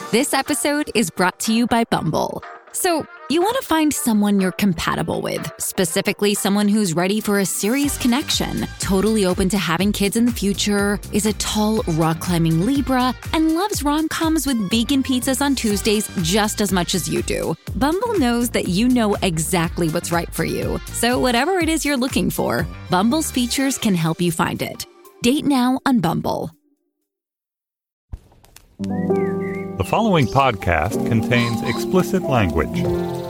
This episode is brought to you by Bumble. So, you want to find someone you're compatible with, specifically someone who's ready for a serious connection, totally open to having kids in the future, is a tall, rock-climbing Libra, and loves rom-coms with vegan pizzas on Tuesdays just as much as you do. Bumble knows that you know exactly what's right for you. So whatever it is you're looking for, Bumble's features can help you find it. Date now on Bumble. The following podcast contains explicit language.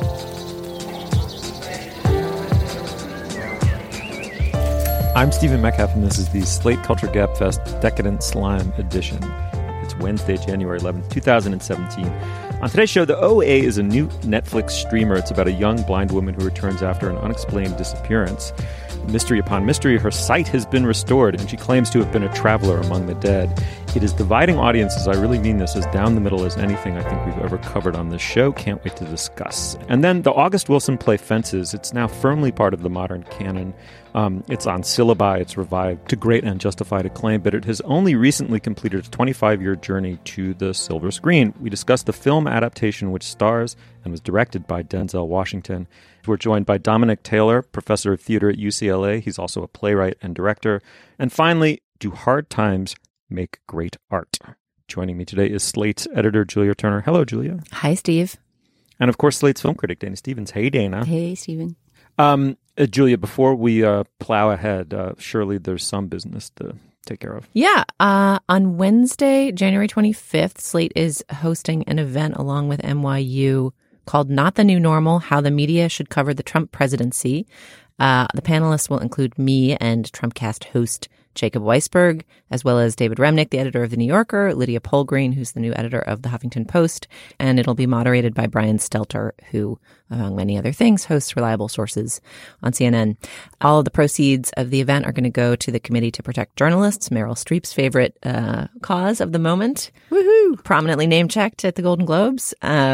I'm Stephen Metcalf, and this is the Slate Culture Gabfest Decadent Slime Edition. It's Wednesday, January 11th, 2017. On today's show, The OA is a new Netflix streamer. It's about a young blind woman who returns after an unexplained disappearance. Mystery upon mystery, her sight has been restored, and she claims to have been a traveler among the dead. It is dividing audiences, I really mean this, as down the middle as anything I think we've ever covered on this show. Can't wait to discuss. And then the August Wilson play Fences. It's now firmly part of the modern canon. It's on syllabi, it's revived to great and justified acclaim, but it has only recently completed a 25-year journey to the silver screen. We discussed the film adaptation, which stars and was directed by Denzel Washington. We're joined by Dominic Taylor, professor of theater at UCLA. He's also a playwright and director. And finally, do hard times make great art? Joining me today is Slate's editor, Julia Turner. Hello, Julia. Hi, Steve. And of course, Slate's film critic, Dana Stevens. Hey, Dana. Hey, Stephen. Julia, before we plow ahead, surely there's some business to take care of. Yeah. On Wednesday, January 25th, Slate is hosting an event along with NYU called Not the New Normal, How the Media Should Cover the Trump Presidency. The panelists will include me and Trumpcast host Jacob Weisberg, as well as David Remnick, the editor of The New Yorker, Lydia Polgreen, who's the new editor of The Huffington Post, and it'll be moderated by Brian Stelter, who, among many other things, hosts Reliable Sources on CNN. All of the proceeds of the event are going to go to the Committee to Protect Journalists, Meryl Streep's favorite cause of the moment. Woohoo! Prominently name-checked at the Golden Globes.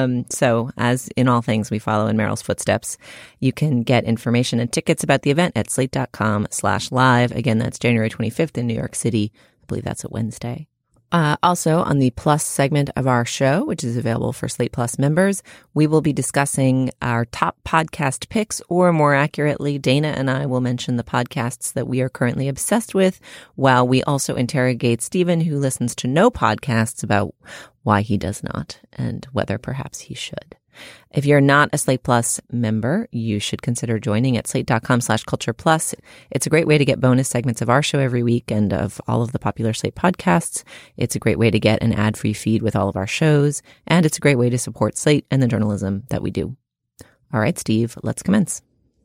So, as in all things, we follow in Meryl's footsteps. You can get information and tickets about the event at slate.com/live. Again, that's January 25th in New York City. I believe that's a Wednesday. Also, on the Plus segment of our show, which is available for Slate Plus members, we will be discussing our top podcast picks, or more accurately, Dana and I will mention the podcasts that we are currently obsessed with, while we also interrogate Stephen, who listens to no podcasts, about why he does not and whether perhaps he should. If you're not a Slate Plus member, you should consider joining at slate.com/cultureplus. It's a great way to get bonus segments of our show every week and of all of the popular Slate podcasts. It's a great way to get an ad-free feed with all of our shows. And it's a great way to support Slate and the journalism that we do. All right, Steve, let's commence.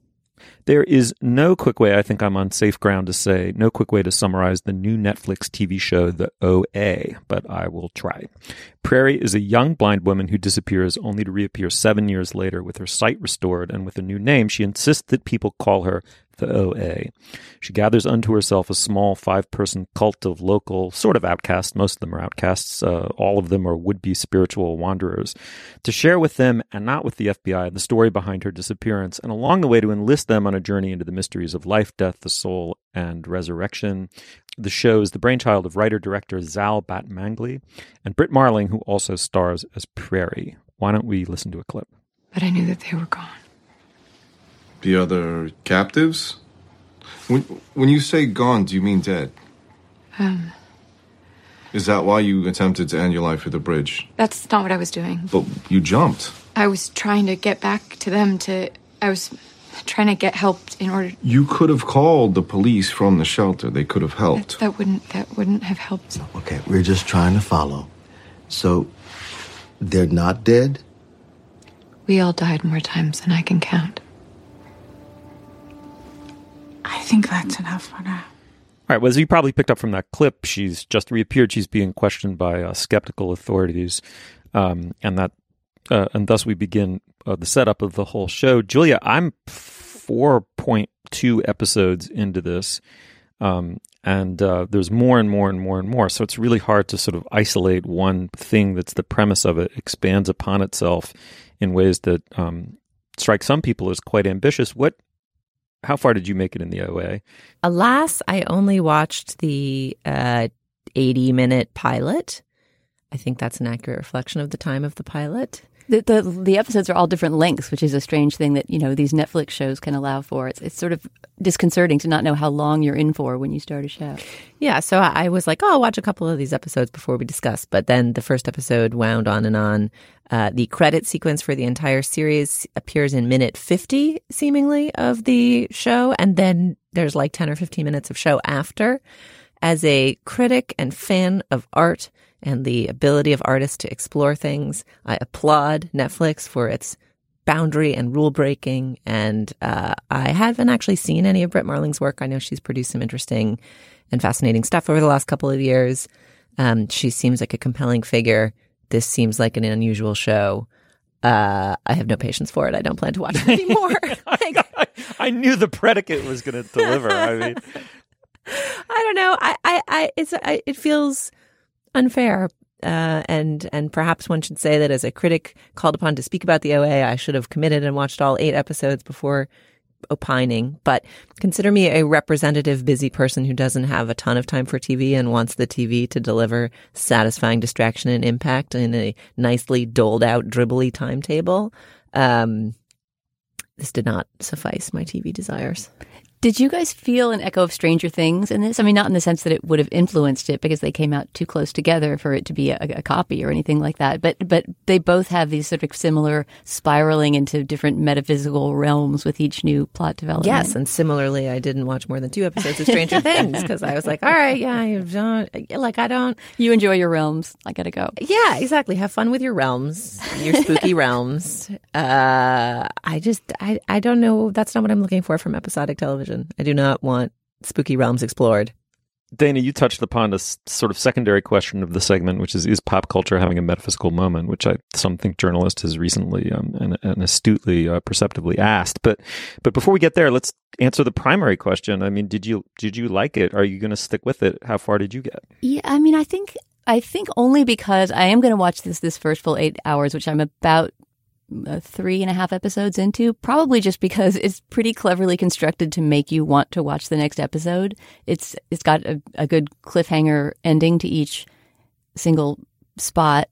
There is no quick way, I think I'm on safe ground to say, no quick way to summarize the new Netflix TV show, The OA, but I will try. Prairie is a young blind woman who disappears only to reappear 7 years later with her sight restored and with a new name. She insists that people call her the OA. She gathers unto herself a small 5-person cult of local sort of outcasts. Most of them are outcasts. All of them are would-be spiritual wanderers. To share with them, and not with the FBI, the story behind her disappearance, and along the way to enlist them on a journey into the mysteries of life, death, the soul, and resurrection. The show is the brainchild of writer-director Zal Batmanglij and Brit Marling, who also stars as Prairie. Why don't we listen to a clip? But I knew that they were gone. The other captives? When you say gone, do you mean dead? Is that why you attempted to end your life with the bridge? That's not what I was doing. But you jumped. I was trying to get back to them I was trying to get help in order... You could have called the police from the shelter. They could have helped. That wouldn't have helped. Okay, we're just trying to follow. So, they're not dead? We all died more times than I can count. I think that's enough for now. All right, well, as you probably picked up from that clip, she's just reappeared. She's being questioned by skeptical authorities, and thus we begin the setup of the whole show. Julia, I'm 4.2 episodes into this, and there's more and more and more and more. So it's really hard to sort of isolate one thing that's the premise of it, expands upon itself in ways that strike some people as quite ambitious. How far did you make it in the OA? Alas, I only watched the 80-minute pilot. I think that's an accurate reflection of the time of the pilot. The episodes are all different lengths, which is a strange thing that, these Netflix shows can allow for. It's sort of disconcerting to not know how long you're in for when you start a show. Yeah, so I was like, I'll watch a couple of these episodes before we discuss. But then the first episode wound on and on. The credit sequence for the entire series appears in minute 50, seemingly, of the show. And then there's like 10 or 15 minutes of show after. As a critic and fan of art and the ability of artists to explore things, I applaud Netflix for its boundary and rule breaking. And I haven't actually seen any of Brit Marling's work. I know she's produced some interesting and fascinating stuff over the last couple of years. She seems like a compelling figure. This seems like an unusual show. I have no patience for it. I don't plan to watch it anymore. I knew the predicate was going to deliver. I mean, I don't know. It feels unfair. And perhaps one should say that as a critic called upon to speak about the OA, I should have committed and watched all 8 episodes before opining. But consider me a representative, busy person who doesn't have a ton of time for TV and wants the TV to deliver satisfying distraction and impact in a nicely doled out, dribbly timetable. This did not suffice my TV desires. Did you guys feel an echo of Stranger Things in this? I mean, not in the sense that it would have influenced it because they came out too close together for it to be a copy or anything like that. But they both have these sort of similar spiraling into different metaphysical realms with each new plot development. Yes, and similarly, I didn't watch more than 2 episodes of Stranger Things because I was like, all right, yeah, I don't. You enjoy your realms. I gotta go. Yeah, exactly. Have fun with your realms, your spooky realms. I don't know. That's not what I'm looking for from episodic television. I do not want spooky realms explored. Dana, you touched upon a sort of secondary question of the segment, which is pop culture having a metaphysical moment, which some think journalist has recently and astutely, perceptively asked. But before we get there, let's answer the primary question. I mean, did you like it? Are you going to stick with it? How far did you get? Yeah, I mean, I think only because I am going to watch this first full 8 hours, which I'm about 3.5 episodes into, probably just because it's pretty cleverly constructed to make you want to watch the next episode. It's got a good cliffhanger ending to each single spot.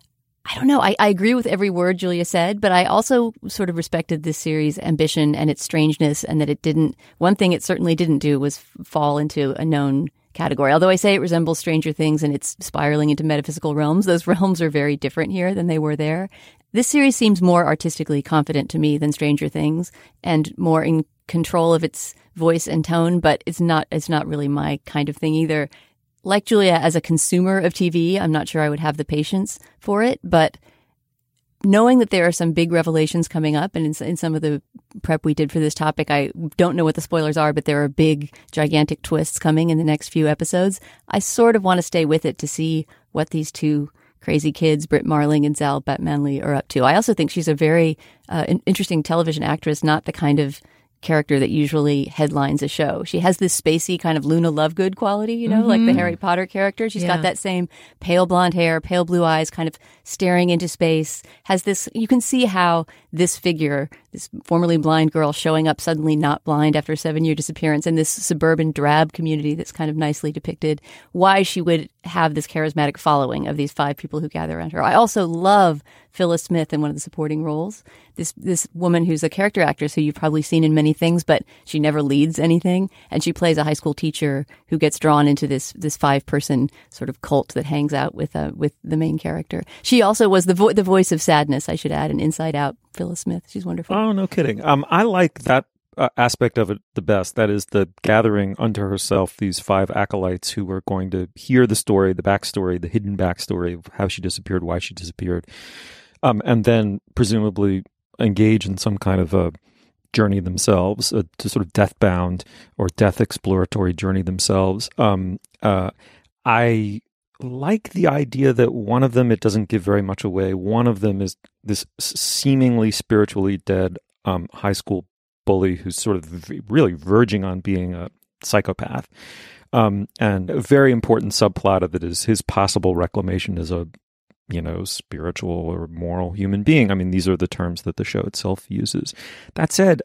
I don't know. I agree with every word Julia said, but I also sort of respected this series' ambition and its strangeness, and that it didn't. One thing it certainly didn't do was fall into a known category. Although I say it resembles Stranger Things and it's spiraling into metaphysical realms, those realms are very different here than they were there. This series seems more artistically confident to me than Stranger Things and more in control of its voice and tone, but it's not really my kind of thing either. Like Julia, as a consumer of TV, I'm not sure I would have the patience for it, but knowing that there are some big revelations coming up, and in some of the prep we did for this topic, I don't know what the spoilers are, but there are big, gigantic twists coming in the next few episodes. I sort of want to stay with it to see what these two crazy kids, Brit Marling and Zal Batmanley, are up to. I also think she's a very interesting television actress, not the kind of character that usually headlines a show. She has this spacey kind of Luna Lovegood quality, like the Harry Potter character. She's got that same pale blonde hair, pale blue eyes, kind of staring into space. Has this, you can see how this figure, this formerly blind girl showing up suddenly not blind after a 7-year disappearance in this suburban drab community that's kind of nicely depicted, why she would have this charismatic following of these 5 people who gather around her. I also love Phyllis Smith in one of the supporting roles. This woman who's a character actress who you've probably seen in many things, but she never leads anything. And she plays a high school teacher who gets drawn into this 5-person sort of cult that hangs out with the main character. She also was the voice of sadness, I should add, in Inside Out. Phyllis Smith. She's wonderful. Oh, no kidding. I like that aspect of it the best. That is the gathering unto herself these 5 acolytes who were going to hear the story, the backstory, the hidden backstory of how she disappeared, why she disappeared. And then presumably engage in some kind of a journey themselves, to sort of death-bound or death-exploratory journey themselves. I like the idea that one of them, it doesn't give very much away, one of them is this seemingly spiritually dead high school bully who's sort of really verging on being a psychopath. And a very important subplot of it is his possible reclamation as a spiritual or moral human being. I mean, these are the terms that the show itself uses. That said,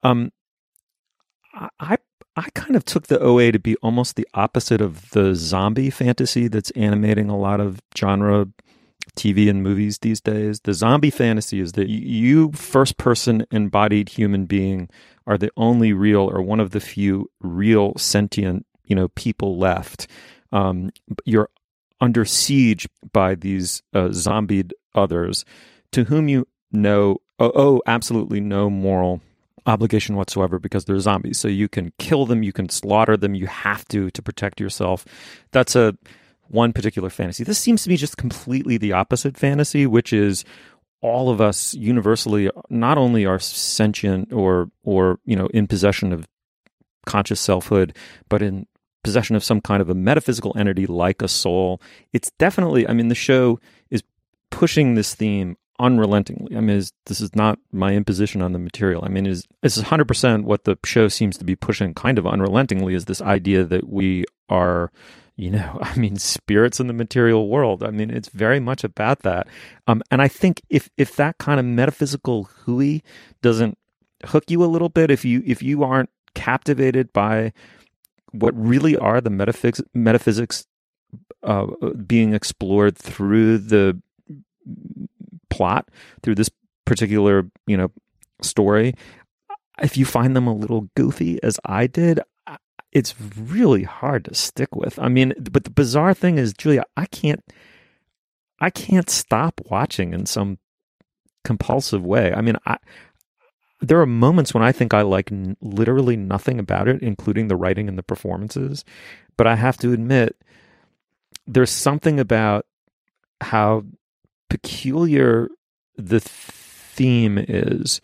I kind of took the OA to be almost the opposite of the zombie fantasy that's animating a lot of genre TV and movies these days. The zombie fantasy is that you first-person embodied human being are the only real or one of the few real sentient, people left. You're under siege by these zombied others to whom you know, absolutely no moral obligation whatsoever because they're zombies. So you can kill them, you can slaughter them, you have to protect yourself. That's one particular fantasy. This seems to be just completely the opposite fantasy, which is all of us universally not only are sentient or in possession of conscious selfhood, but in possession of some kind of a metaphysical entity like a soul. It's definitely, the show is pushing this theme unrelentingly. This is not my imposition on the material. This is 100% what the show seems to be pushing kind of unrelentingly, is this idea that we are spirits in the material world. It's very much about that. And I think if that kind of metaphysical hooey doesn't hook you a little bit, if you aren't captivated by what really are the metaphysics being explored through the plot, through this particular, story, if you find them a little goofy, as I did, it's really hard to stick with. But the bizarre thing is, Julia, I can't stop watching in some compulsive way. There are moments when I think I like literally nothing about it, including the writing and the performances. But I have to admit, there's something about how peculiar the theme is,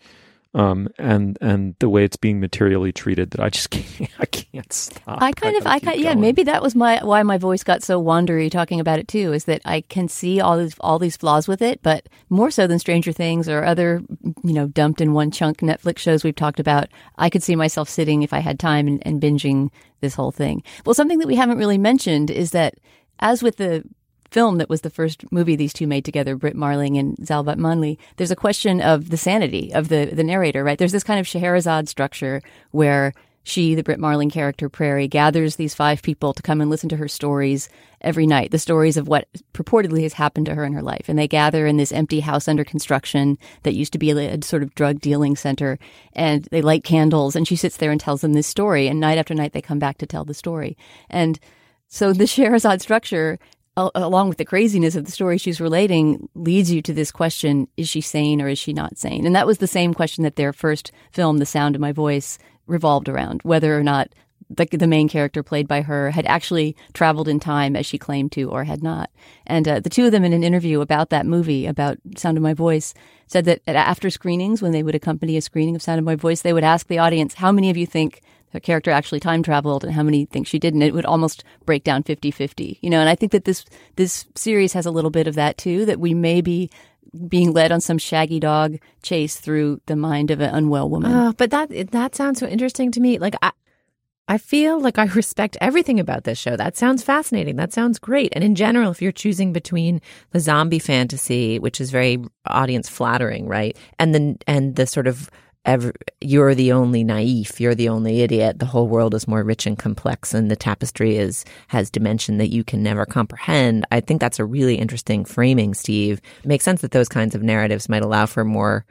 and the way it's being materially treated, that I just can't stop. Maybe that was why my voice got so wandery talking about it too, is that I can see all these flaws with it, but more so than Stranger Things or other, dumped in one chunk Netflix shows we've talked about, I could see myself sitting, if I had time, and binging this whole thing. Well, something that we haven't really mentioned is that, as with the film that was the first movie these two made together, Brit Marling and Zal Batmanli, there's a question of the sanity of the narrator, right? There's this kind of Scheherazade structure where she, the Brit Marling character, Prairie, gathers these 5 people to come and listen to her stories every night, the stories of what purportedly has happened to her in her life. And they gather in this empty house under construction that used to be a sort of drug dealing center, and they light candles, and she sits there and tells them this story, and night after night they come back to tell the story. And so the Scheherazade structure, along with the craziness of the story she's relating, leads you to this question, is she sane or is she not sane? And that was the same question that their first film, The Sound of My Voice, revolved around, whether or not the main character played by her had actually traveled in time as she claimed to or had not. And the two of them, in an interview about that movie, about Sound of My Voice, said that after screenings, when they would accompany a screening of Sound of My Voice, they would ask the audience, how many of you think the character actually time traveled and how many think she didn't? It would almost break down 50-50, and I think that this series has a little bit of that too, that we may be being led on some shaggy dog chase through the mind of an unwell woman. But that sounds so interesting to me. Like, I feel like I respect everything about this show. That sounds fascinating. That sounds great. And in general, if you're choosing between the zombie fantasy, which is very audience flattering, right, and the sort of you're the only naif, you're the only idiot, the whole world is more rich and complex, and the tapestry has dimension that you can never comprehend. I think that's a really interesting framing, Steve. It makes sense that those kinds of narratives might allow for more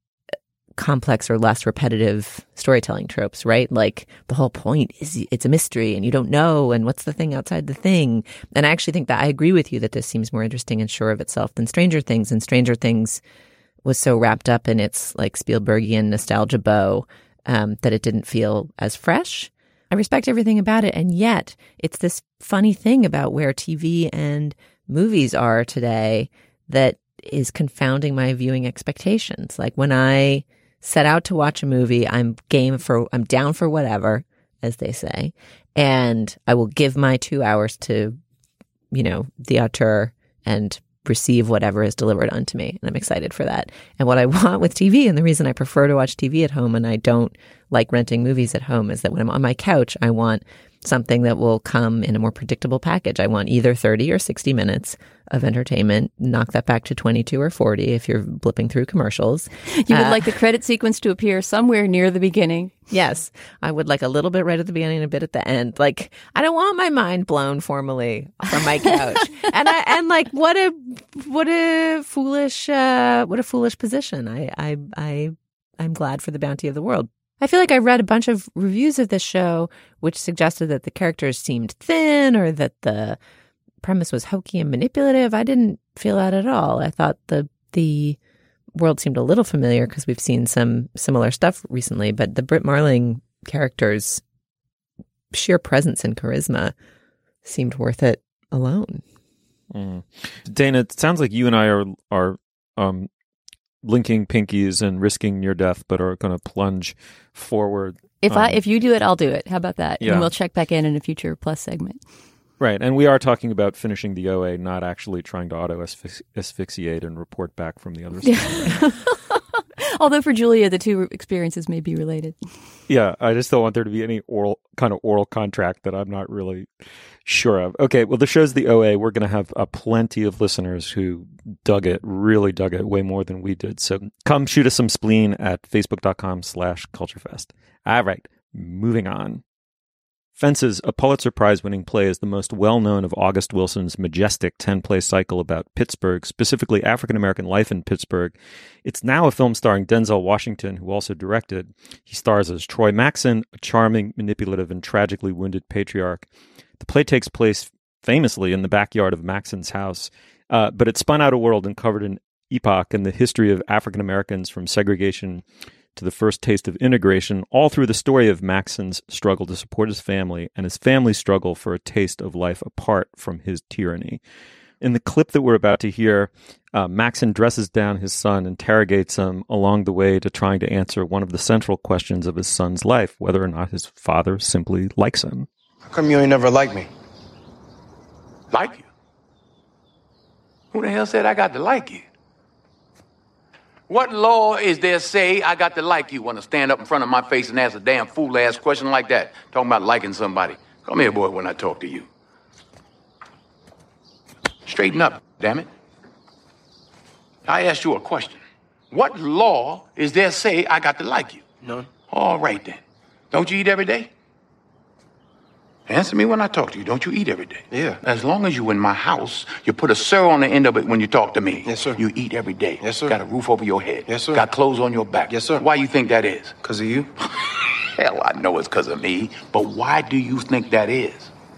complex or less repetitive storytelling tropes, right? Like, the whole point is it's a mystery and you don't know, and what's the thing outside the thing. And I actually think that I agree with you that this seems more interesting and sure of itself than Stranger Things. And Stranger Things was so wrapped up in its like Spielbergian nostalgia bow that it didn't feel as fresh. I respect everything about it, and yet it's this funny thing about where TV and movies are today that is confounding my viewing expectations. Like, when I set out to watch a movie, I'm down for whatever, as they say, and I will give my 2 hours to, the auteur and receive whatever is delivered unto me. And I'm excited for that. And what I want with TV, and the reason I prefer to watch TV at home and I don't like renting movies at home, is that when I'm on my couch, I want something that will come in a more predictable package. I want either 30 or 60 minutes of entertainment. Knock that back to 22 or 40 if you're blipping through commercials. You would like the credit sequence to appear somewhere near the beginning. Yes. I would like a little bit right at the beginning and a bit at the end. Like, I don't want my mind blown formally from my couch. and like, what a foolish position. I'm glad for the bounty of the world. I feel like I read a bunch of reviews of this show which suggested that the characters seemed thin or that the premise was hokey and manipulative. I didn't feel that at all. I thought the world seemed a little familiar because we've seen some similar stuff recently, but the Brit Marling character's sheer presence and charisma seemed worth it alone. Dana, it sounds like you and I are linking pinkies and risking near death, but are going to plunge forward. If you do it, I'll do it. How about that? Yeah. And we'll check back in a future Plus segment. Right. And we are talking about finishing the OA, not actually trying to auto-asphyxiate and report back from the other side. Although for Julia, the two experiences may be related. Yeah, I just don't want there to be any oral contract that I'm not really sure of. Okay, well, the show's the OA. We're going to have plenty of listeners who really dug it way more than we did. So come shoot us some spleen at facebook.com/culturefest. All right, moving on. Fences, a Pulitzer Prize-winning play, is the most well-known of August Wilson's majestic 10-play cycle about Pittsburgh, specifically African-American life in Pittsburgh. It's now a film starring Denzel Washington, who also directed. He stars as Troy Maxson, a charming, manipulative, and tragically wounded patriarch. The play takes place famously in the backyard of Maxson's house, but it spun out a world and covered an epoch in the history of African-Americans from segregation to the first taste of integration, all through the story of Maxson's struggle to support his family and his family's struggle for a taste of life apart from his tyranny. In the clip that we're about to hear, Maxson dresses down his son, interrogates him along the way to trying to answer one of the central questions of his son's life, whether or not his father simply likes him. How come you ain't never liked me? Like you? Who the hell said I got to like you? What law is there say I got to like you? Want to stand up in front of my face and ask a damn fool-ass question like that? Talking about liking somebody. Come here, boy, when I talk to you. Straighten up, damn it. I asked you a question. What law is there say I got to like you? None. All right, then. Don't you eat every day? Answer me when I talk to you. Don't you eat every day? Yeah. As long as you in my house, you put a sir on the end of it when you talk to me. Yes, sir. You eat every day. Yes, sir. Got a roof over your head. Yes, sir. Got clothes on your back. Yes, sir. Why you think that is? Because of you? Hell, I know it's because of me. But why do you think that is?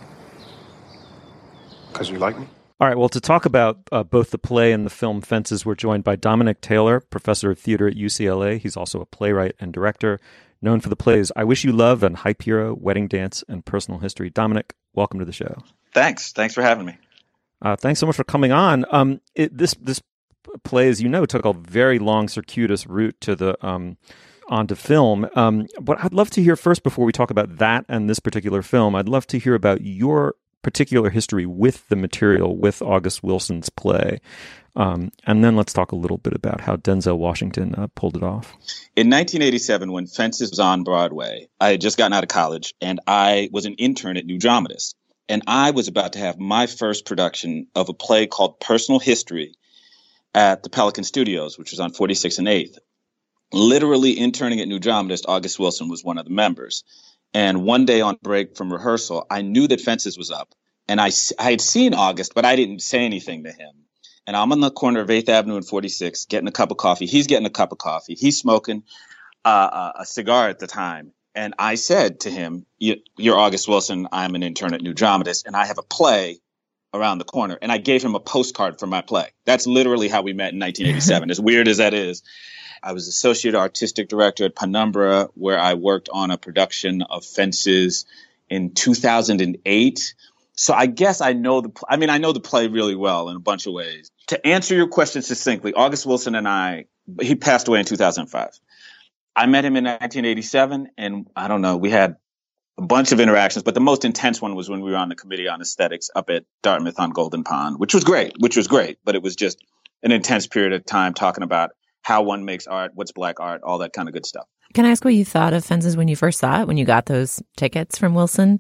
Because you like me? All right, well, to talk about both the play and the film Fences, we're joined by Dominic Taylor, professor of theater at UCLA. He's also a playwright and director, known for the plays I Wish You Love and Hype Hero, Wedding Dance, and Personal History. Dominic, welcome to the show. Thanks for having me. Thanks so much for coming on. This play, as you know, took a very long, circuitous route to the onto film. But I'd love to hear first, before we talk about that and this particular film, I'd love to hear about your particular history with the material, with August Wilson's play. And then let's talk a little bit about how Denzel Washington pulled it off. In 1987, when Fences was on Broadway, I had just gotten out of college, and I was an intern at New Dramatists. And I was about to have my first production of a play called Personal History at the Pelican Studios, which was on 46th and 8th. Literally interning at New Dramatists, August Wilson was one of the members. And one day on break from rehearsal, I knew that Fences was up. And I had seen August, but I didn't say anything to him. And I'm on the corner of 8th Avenue and 46th, getting a cup of coffee. He's getting a cup of coffee. He's smoking a cigar at the time. And I said to him, "You're August Wilson. I'm an intern at New Dramatists, and I have a play around the corner." And I gave him a postcard for my play. That's literally how we met in 1987, as weird as that is. I was associate artistic director at Penumbra, where I worked on a production of Fences in 2008. So I guess I know the play really well in a bunch of ways. To answer your question succinctly, August Wilson and he passed away in 2005. I met him in 1987, and I don't know, we had a bunch of interactions, but the most intense one was when we were on the Committee on Aesthetics up at Dartmouth on Golden Pond, which was great, but it was just an intense period of time talking about how one makes art, what's Black art, all that kind of good stuff. Can I ask what you thought of Fences when you first saw it, when you got those tickets from Wilson?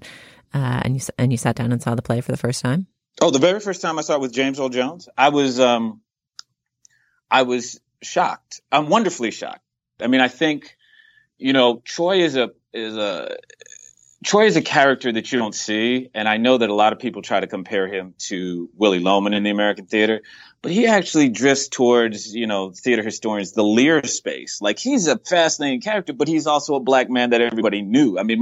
and you sat down and saw the play for the first time? Oh, the very first time I saw it with James Earl Jones, I was shocked. I'm wonderfully shocked. I mean, I think, Troy is a character that you don't see, and I know that a lot of people try to compare him to Willy Loman in the American theater, but he actually drifts towards, theater historians, the Lear space. Like, he's a fascinating character, but he's also a black man that everybody knew. I mean,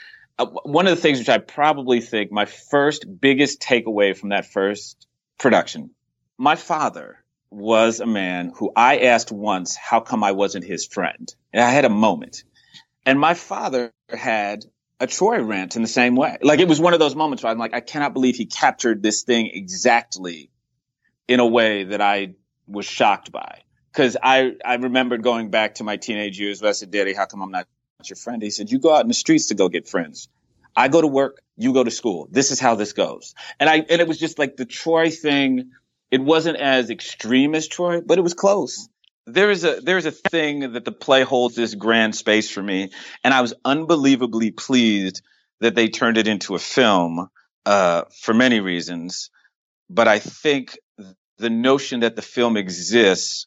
one of the things which I probably think my first biggest takeaway from that first production, my father was a man who I asked once how come I wasn't his friend. And I had a moment. And my father had a Troy rant in the same way. Like, it was one of those moments where I'm like, I cannot believe he captured this thing exactly in a way that I was shocked by. Because I remembered going back to my teenage years where I said, Daddy, how come I'm not your friend? He said, you go out in the streets to go get friends. I go to work, you go to school. This is how this goes. And it was just like the Troy thing. It wasn't as extreme as Troy, but it was close. There's a thing that the play holds this grand space for me, and I was unbelievably pleased that they turned it into a film for many reasons. But I think the notion that the film exists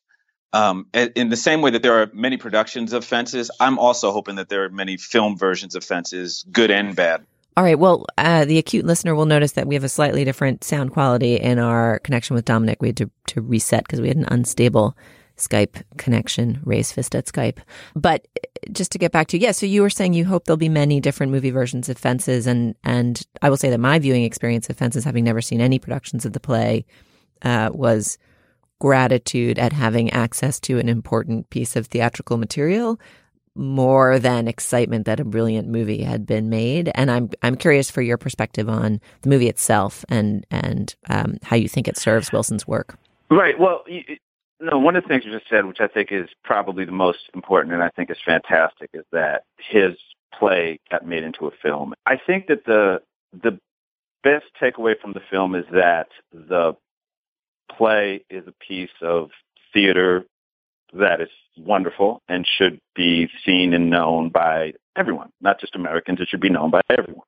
in the same way that there are many productions of Fences, I'm also hoping that there are many film versions of Fences, good and bad. All right. Well, the acute listener will notice that we have a slightly different sound quality in our connection with Dominic. We had to reset because we had an unstable Skype connection, raised fist at Skype. But just to get back to, so you were saying you hope there'll be many different movie versions of Fences. And I will say that my viewing experience of Fences, having never seen any productions of the play, was gratitude at having access to an important piece of theatrical material more than excitement that a brilliant movie had been made. And I'm curious for your perspective on the movie itself and how you think it serves Wilson's work. Right. Well, one of the things you just said, which I think is probably the most important and I think is fantastic, is that his play got made into a film. I think that the best takeaway from the film is that the play is a piece of theater that is wonderful and should be seen and known by everyone, not just Americans. It should be known by everyone.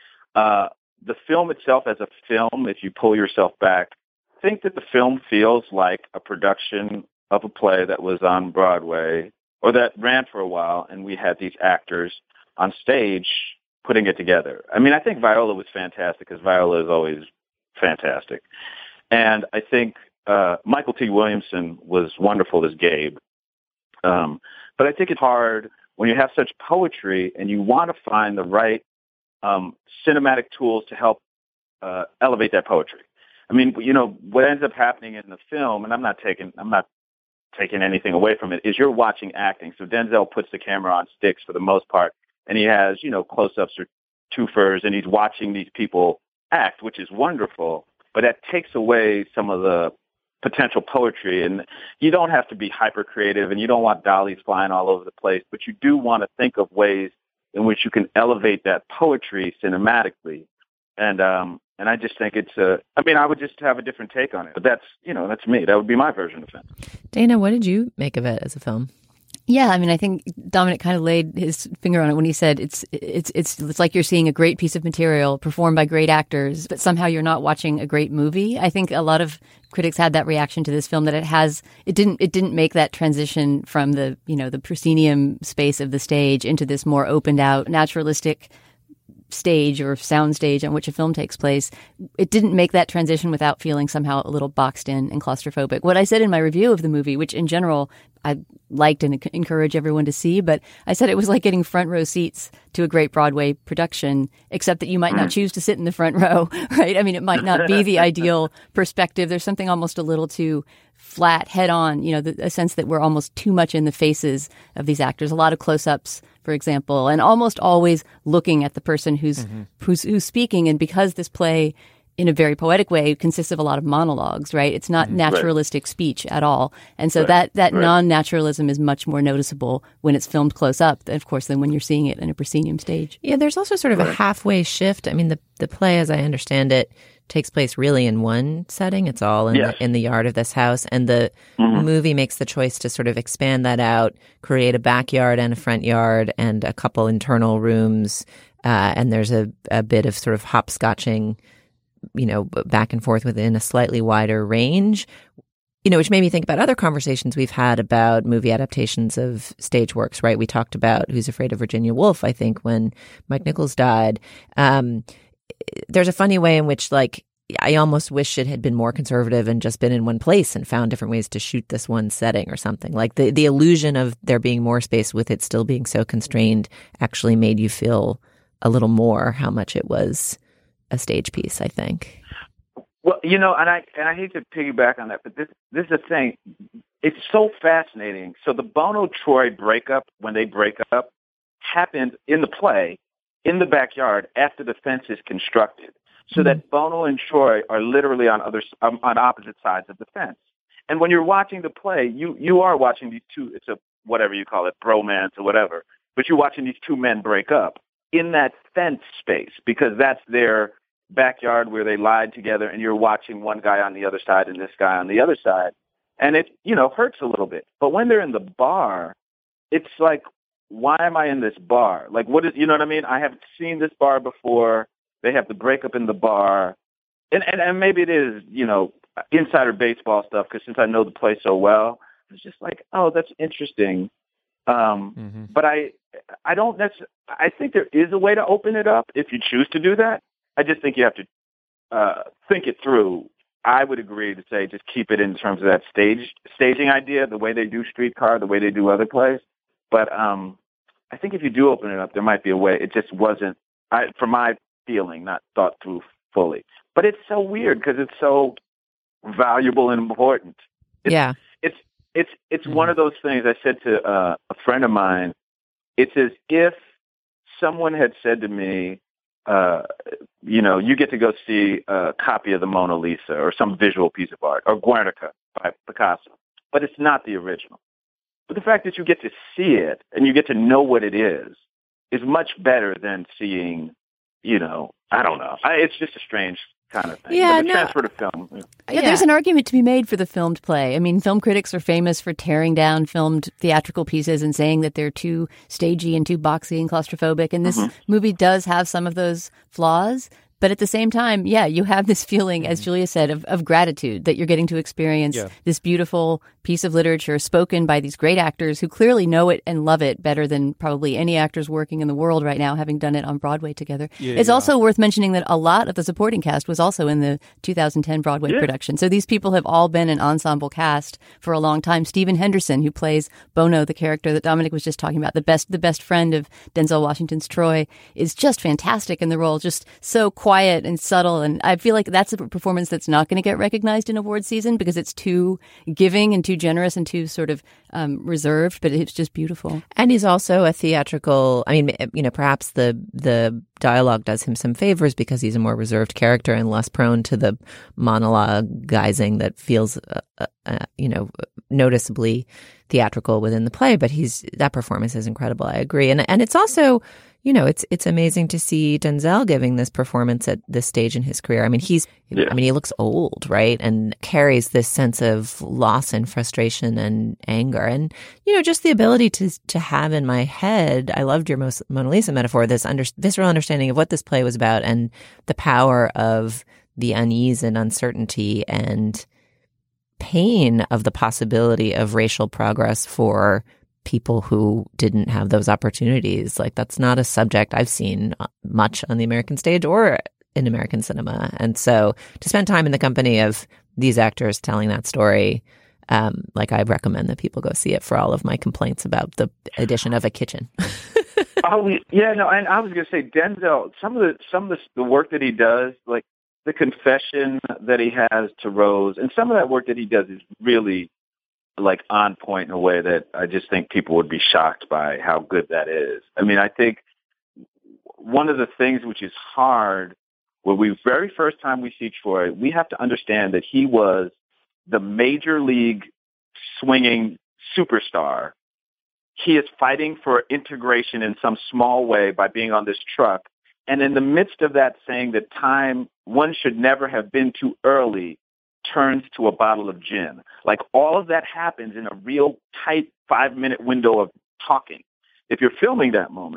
The film itself as a film, if you pull yourself back, I think that the film feels like a production of a play that was on Broadway or that ran for a while, and we had these actors on stage putting it together. I mean, I think Viola was fantastic because Viola is always fantastic. And I think Michael T. Williamson was wonderful as Gabe. But I think it's hard when you have such poetry and you want to find the right cinematic tools to help elevate that poetry. I mean, what ends up happening in the film, and I'm not taking anything away from it, is you're watching acting. So Denzel puts the camera on sticks for the most part, and he has, close-ups or twofers, and he's watching these people act, which is wonderful. But that takes away some of the potential poetry, and you don't have to be hyper creative, and you don't want dollies flying all over the place, but you do want to think of ways in which you can elevate that poetry cinematically. And I just think I would just have a different take on it, but that's me. That would be my version of it. Dana, what did you make of it as a film? Yeah, I mean, I think Dominic kind of laid his finger on it when he said it's like you're seeing a great piece of material performed by great actors, but somehow you're not watching a great movie. I think a lot of critics had that reaction to this film, that it didn't make that transition from the proscenium space of the stage into this more opened out naturalistic stage or sound stage on which a film takes place. It didn't make that transition without feeling somehow a little boxed in and claustrophobic. What I said in my review of the movie, which in general I liked and encourage everyone to see, but I said it was like getting front row seats to a great Broadway production, except that you might not choose to sit in the front row, right? I mean, it might not be the ideal perspective. There's something almost a little too flat, head on, a sense that we're almost too much in the faces of these actors. A lot of close-ups, for example, and almost always looking at the person who's speaking. And because this play, in a very poetic way, consists of a lot of monologues, right? It's not naturalistic speech at all. And so that non-naturalism is much more noticeable when it's filmed close up, of course, than when you're seeing it in a proscenium stage. Yeah, there's also sort of a halfway shift. I mean, the play, as I understand it, takes place really in one setting. It's all in the yard of this house. And the movie makes the choice to sort of expand that out, create a backyard and a front yard and a couple internal rooms and there's a bit of sort of hopscotching, back and forth within a slightly wider range, which made me think about other conversations we've had about movie adaptations of stage works, right? We talked about Who's Afraid of Virginia Woolf, I think, when Mike Nichols died. There's a funny way in which, I almost wish it had been more conservative and just been in one place and found different ways to shoot this one setting or something. Like the illusion of there being more space with it still being so constrained actually made you feel a little more how much it was a stage piece, I think. Well, and I hate to piggyback on that, but this is the thing. It's so fascinating. So the Bono-Troy breakup, when they break up, happened in the play, in the backyard, after the fence is constructed. So that Bono and Troy are literally on opposite sides of the fence. And when you're watching the play, you are watching these two, it's a whatever you call it, bromance or whatever, but you're watching these two men break up in that fence space because that's their backyard where they lied together, and you're watching one guy on the other side and this guy on the other side. And it, hurts a little bit. But when they're in the bar, it's like, why am I in this bar? Like, what is, you know what I mean? I haven't seen this bar before. They have the breakup in the bar. And maybe it is, insider baseball stuff, because since I know the play so well, it's just like, oh, that's interesting. But I don't necessarily, I think there is a way to open it up if you choose to do that. I just think you have to think it through. I would agree to say just keep it in terms of that staging idea, the way they do Streetcar, the way they do other plays. But I think if you do open it up, there might be a way. It just wasn't, for my feeling, not thought through fully. But it's so weird because it's so valuable and important. It's one of those things. I said to a friend of mine, it's as if someone had said to me, you get to go see a copy of the Mona Lisa or some visual piece of art, or Guernica by Picasso, but it's not the original. But the fact that you get to see it and you get to know what it is much better than seeing, I don't know. It's just a strange kind of thing. Yeah, transfer to film. Yeah, there's an argument to be made for the filmed play. I mean, film critics are famous for tearing down filmed theatrical pieces and saying that they're too stagey and too boxy and claustrophobic. And this movie does have some of those flaws. But at the same time, you have this feeling, as Julia said, of gratitude that you're getting to experience this beautiful piece of literature spoken by these great actors who clearly know it and love it better than probably any actors working in the world right now, having done it on Broadway together. It's also worth mentioning that a lot of the supporting cast was also in the 2010 Broadway production. So these people have all been an ensemble cast for a long time. Stephen Henderson, who plays Bono, the character that Dominic was just talking about, the best friend of Denzel Washington's Troy, is just fantastic in the role, just so quiet and subtle. And I feel like that's a performance that's not going to get recognized in award season because it's too giving and too generous and too sort of reserved, but it's just beautiful. And he's also a theatrical, perhaps the dialogue does him some favors because he's a more reserved character and less prone to the monologuizing that feels, noticeably theatrical within the play. But that performance is incredible. I agree. And it's also, it's amazing to see Denzel giving this performance at this stage in his career. I mean, he looks old, right? And carries this sense of loss and frustration and anger. And, just the ability to have in my head, I loved your Mona Lisa metaphor, this visceral understanding of what this play was about and the power of the unease and uncertainty and pain of the possibility of racial progress for people who didn't have those opportunities. Like, that's not a subject I've seen much on the American stage or in American cinema. And so to spend time in the company of these actors telling that story, I recommend that people go see it for all of my complaints about the addition of a kitchen. And I was going to say, Denzel, some of the work that he does, like the confession that he has to Rose, and some of that work that he does is really like on point in a way that I just think people would be shocked by how good that is. I mean, I think one of the things which is hard when very first time we see Troy, we have to understand that he was the major league swinging superstar. He is fighting for integration in some small way by being on this truck. And in the midst of that, saying that one should never have been too early, turns to a bottle of gin. Like, all of that happens in a real tight 5-minute window of talking. If you're filming that moment,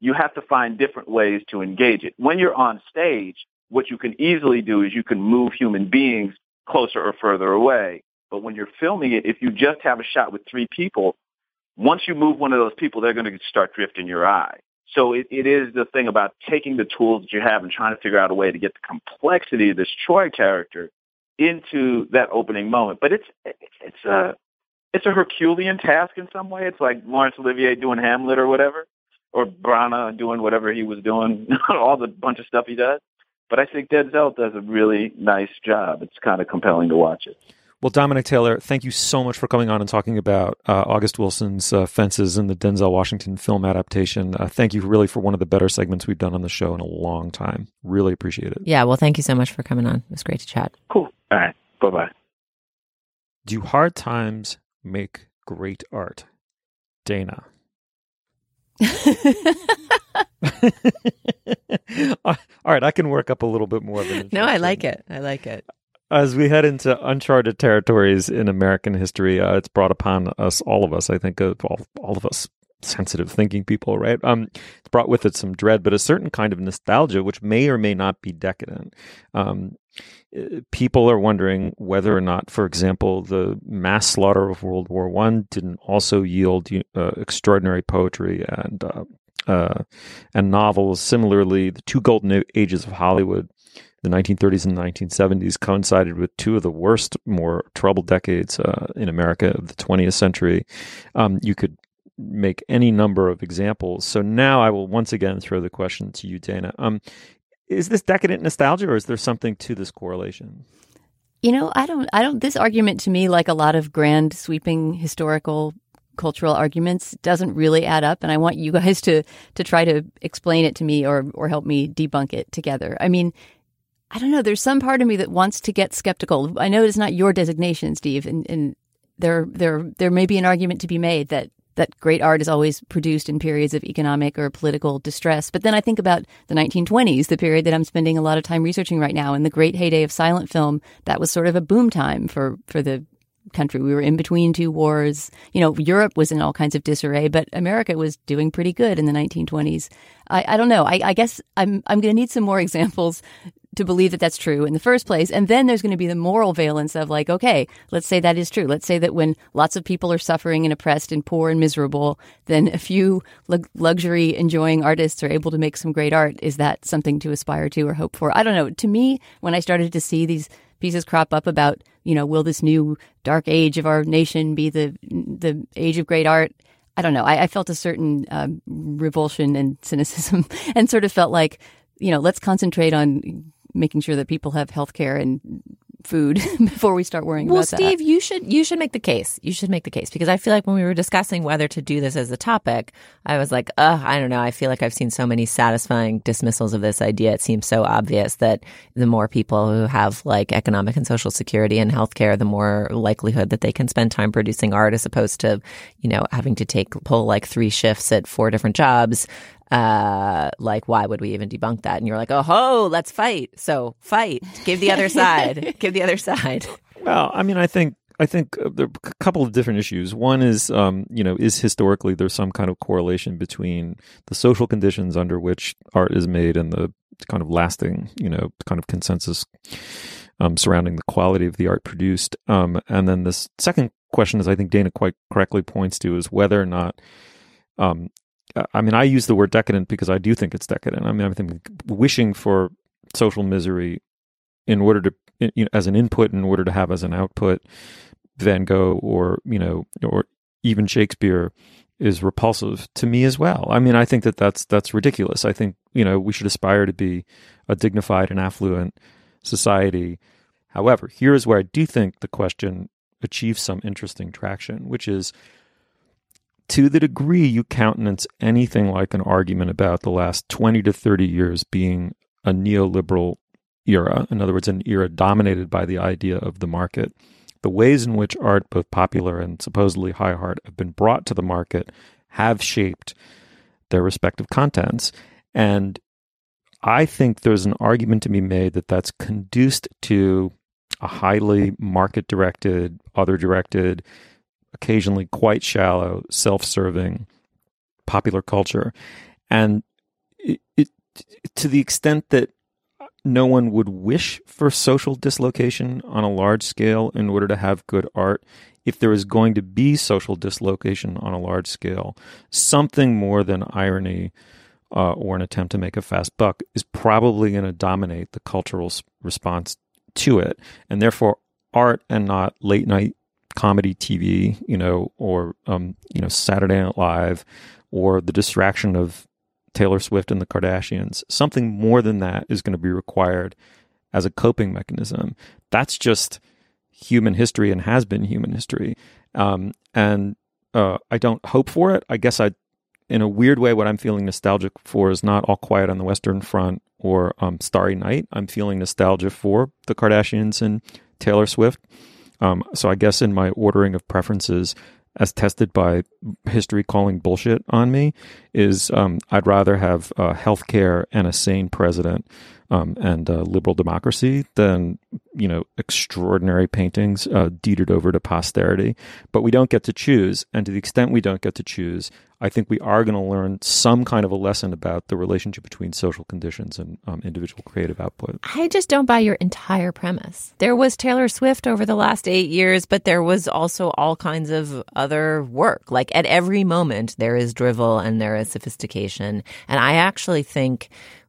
you have to find different ways to engage it. When you're on stage, what you can easily do is you can move human beings closer or further away. But when you're filming it, if you just have a shot with 3 people, once you move one of those people, they're going to start drifting your eye. So it is the thing about taking the tools that you have and trying to figure out a way to get the complexity of this Troy character into that opening moment. But it's a Herculean task in some way. It's like Laurence Olivier doing Hamlet or whatever, or Branagh doing whatever he was doing, all the bunch of stuff he does. But I think Denzel does a really nice job. It's kind of compelling to watch it. Well, Dominic Taylor, thank you so much for coming on and talking about August Wilson's Fences and the Denzel Washington film adaptation. Thank you really for one of the better segments we've done on the show in a long time. Really appreciate it. Yeah, well, thank you so much for coming on. It was great to chat. Cool. All right. Bye-bye. Do hard times make great art? Dana. All right, I can work up a little bit more of an No, I like it. I like it. As we head into uncharted territories in American history, it's brought upon us, all of us, I think, all of us sensitive thinking people, right? It's brought with it some dread, but a certain kind of nostalgia, which may or may not be decadent. People are wondering whether or not, for example, the mass slaughter of World War I didn't also yield extraordinary poetry and novels. Similarly, the 2 golden ages of Hollywood, the 1930s and 1970s, coincided with 2 of the worst, more troubled decades in America of the 20th century. You could make any number of examples. So now I will once again throw the question to you, Dana. Is this decadent nostalgia, or is there something to this correlation? I don't, this argument to me, like a lot of grand sweeping historical cultural arguments, doesn't really add up. And I want you guys to try to explain it to me or help me debunk it together. I mean, I don't know. There's some part of me that wants to get skeptical. I know it's not your designation, Steve, and there may be an argument to be made that great art is always produced in periods of economic or political distress. But then I think about the 1920s, the period that I'm spending a lot of time researching right now, and the great heyday of silent film. That was sort of a boom time for the country. We were in between 2 wars. Europe was in all kinds of disarray, but America was doing pretty good in the 1920s. I don't know. I guess I'm going to need some more examples to believe that that's true in the first place. And then there's going to be the moral valence of like, okay, let's say that is true. Let's say that when lots of people are suffering and oppressed and poor and miserable, then a few luxury enjoying artists are able to make some great art. Is that something to aspire to or hope for? I don't know. To me, when I started to see these pieces crop up about, will this new dark age of our nation be the age of great art? I don't know. I felt a certain revulsion and cynicism and sort of felt like, let's concentrate on making sure that people have health care and food before we start worrying about that. Well, Steve, you should make the case. You should make the case, because I feel like when we were discussing whether to do this as a topic, I was like, I don't know. I feel like I've seen so many satisfying dismissals of this idea. It seems so obvious that the more people who have like economic and social security and healthcare, the more likelihood that they can spend time producing art, as opposed to, having to pull like 3 shifts at 4 different jobs. Like, why would we even debunk that? And you're like, oh, let's fight. So fight. Give the other side. Give the other side. Well, I mean, I think there are a couple of different issues. One is, is historically there's some kind of correlation between the social conditions under which art is made and the kind of lasting, kind of consensus surrounding the quality of the art produced. And then the second question, as I think Dana quite correctly points to, is whether or not I use the word decadent because I do think it's decadent. I think wishing for social misery in order to, as an input, in order to have as an output, Van Gogh or even Shakespeare is repulsive to me as well. I think that's ridiculous. I think, we should aspire to be a dignified and affluent society. However, here's where I do think the question achieves some interesting traction, which is, to the degree you countenance anything like an argument about the last 20 to 30 years being a neoliberal era, in other words, an era dominated by the idea of the market, the ways in which art, both popular and supposedly high art, have been brought to the market have shaped their respective contents. And I think there's an argument to be made that that's conduced to a highly market-directed, other-directed, occasionally quite shallow, self-serving popular culture. And to the extent that no one would wish for social dislocation on a large scale in order to have good art, if there is going to be social dislocation on a large scale, something more than irony or an attempt to make a fast buck is probably going to dominate the cultural response to it. And therefore, art and not late night comedy TV, or Saturday Night Live, or the distraction of Taylor Swift and the Kardashians. Something more than that is going to be required as a coping mechanism. That's just human history and has been human history. And I don't hope for it. I guess in a weird way, what I'm feeling nostalgic for is not All Quiet on the Western Front or Starry Night. I'm feeling nostalgia for the Kardashians and Taylor Swift. So I guess in my ordering of preferences, as tested by history calling bullshit on me, is I'd rather have healthcare and a sane president and liberal democracy than extraordinary paintings deeded over to posterity. But we don't get to choose, and to the extent we don't get to choose, I think we are going to learn some kind of a lesson about the relationship between social conditions and individual creative output. I just don't buy your entire premise. There was Taylor Swift over the last 8 years, but there was also all kinds of other work. Like at every moment, there is drivel and there is sophistication. And I actually think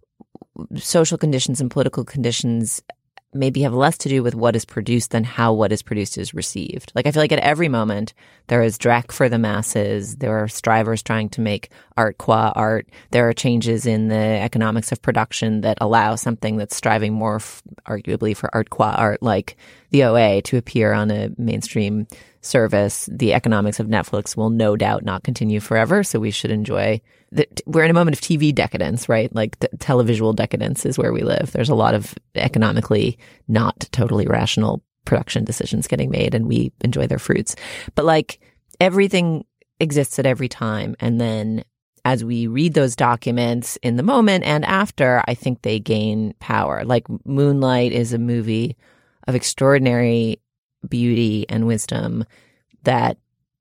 social conditions and political conditions maybe have less to do with what is produced than how what is produced is received. Like I feel like at every moment there is dreck for the masses. There are strivers trying to make art qua art. There are changes in the economics of production that allow something that's striving more arguably for art qua art, like the OA, to appear on a mainstream service. The economics of Netflix will no doubt not continue forever, so we should enjoy we're in a moment of TV decadence, right? Like televisual decadence is where we live. There's a lot of economically not totally rational production decisions getting made, and we enjoy their fruits. But like everything exists at every time. And then as we read those documents in the moment and after, I think they gain power. Like Moonlight is a movie of extraordinary beauty and wisdom that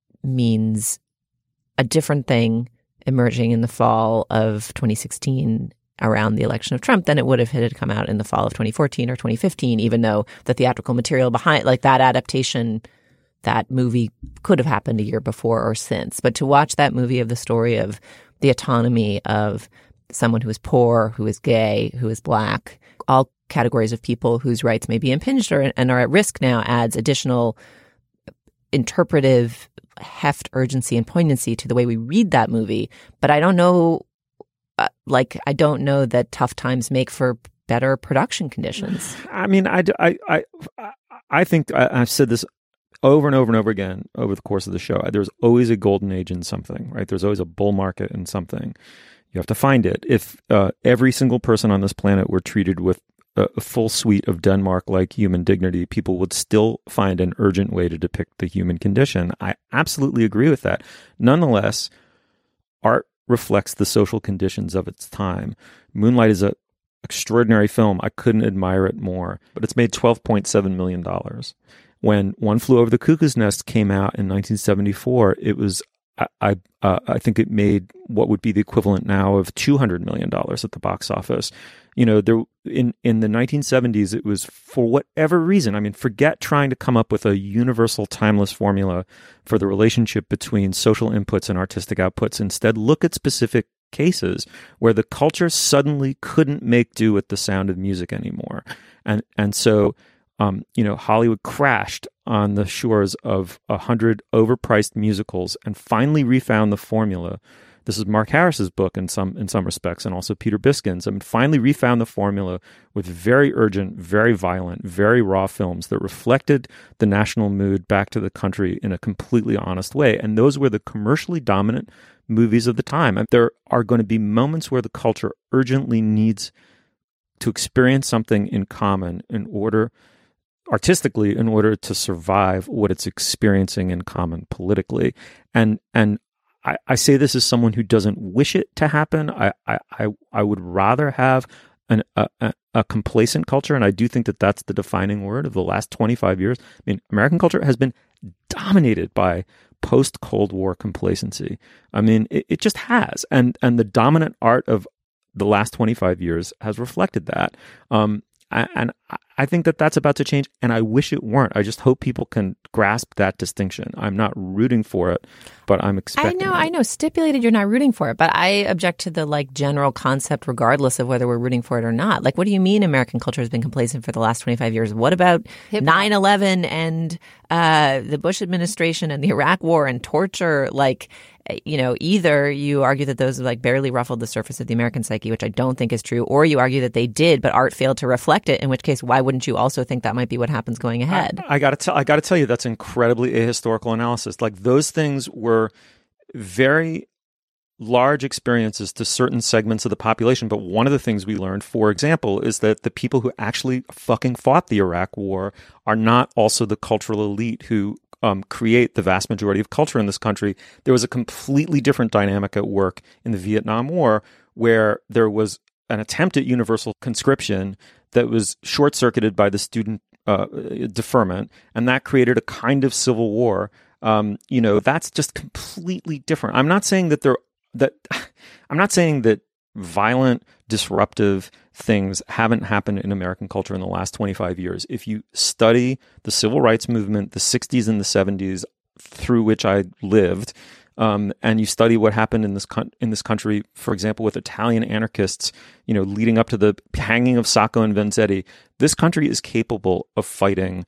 means a different thing emerging in the fall of 2016 around the election of Trump than it would have had it come out in the fall of 2014 or 2015, even though the theatrical material behind, like that adaptation, that movie could have happened a year before or since. But to watch that movie of the story of the autonomy of someone who is poor, who is gay, who is Black, all categories of people whose rights may be impinged and are at risk now, adds additional interpretive heft, urgency, and poignancy to the way we read that movie. But I don't know, I don't know that tough times make for better production conditions. I mean, I think I've said this over and over and over again over the course of the show. There's always a golden age in something, right? There's always a bull market in something. You have to find it. If every single person on this planet were treated with a full suite of Denmark-like human dignity, people would still find an urgent way to depict the human condition. I absolutely agree with that. Nonetheless, art reflects the social conditions of its time. Moonlight is an extraordinary film. I couldn't admire it more, but it's made $12.7 million. When One Flew Over the Cuckoo's Nest came out in 1974, it was I think it made what would be the equivalent now of $200 million at the box office. There in the 1970s, it was, for whatever reason, I mean, forget trying to come up with a universal timeless formula for the relationship between social inputs and artistic outputs. Instead, look at specific cases where the culture suddenly couldn't make do with the sound of music anymore. And so, Hollywood crashed on the shores of 100 overpriced musicals and finally refound the formula. This is Mark Harris's book in some respects, and also Peter Biskin's. I mean, finally refound the formula with very urgent, very violent, very raw films that reflected the national mood back to the country in a completely honest way. And those were the commercially dominant movies of the time. And there are going to be moments where the culture urgently needs to experience something in common artistically in order to survive what it's experiencing in common politically. And I say this as someone who doesn't wish it to happen. I would rather have a complacent culture, and I do think that that's the defining word of the last 25 years. I mean, American culture has been dominated by post-Cold War complacency. I mean, it just has. And the dominant art of the last 25 years has reflected that. I think that that's about to change, and I wish it weren't. I just hope people can grasp that distinction. I'm not rooting for it, but I'm expecting I know. Stipulated you're not rooting for it, but I object to the general concept regardless of whether we're rooting for it or not. What do you mean American culture has been complacent for the last 25 years? What about 9/11 and the Bush administration and the Iraq war and torture? Either you argue that those barely ruffled the surface of the American psyche, which I don't think is true, or you argue that they did, but art failed to reflect it, in which case, why wouldn't you also think that might be what happens going ahead? I got to tell you, that's incredibly ahistorical analysis. Those things were very large experiences to certain segments of the population. But one of the things we learned, for example, is that the people who actually fucking fought the Iraq war are not also the cultural elite who create the vast majority of culture in this country. There was a completely different dynamic at work in the Vietnam War, where there was an attempt at universal conscription that was short-circuited by the student deferment, and that created a kind of civil war. That's just completely different. I'm not saying that violent, disruptive things haven't happened in American culture in the last 25 years. If you study the civil rights movement, the 60s and the 70s, through which I lived, and you study what happened in this country, for example, with Italian anarchists, leading up to the hanging of Sacco and Vanzetti, this country is capable of fighting,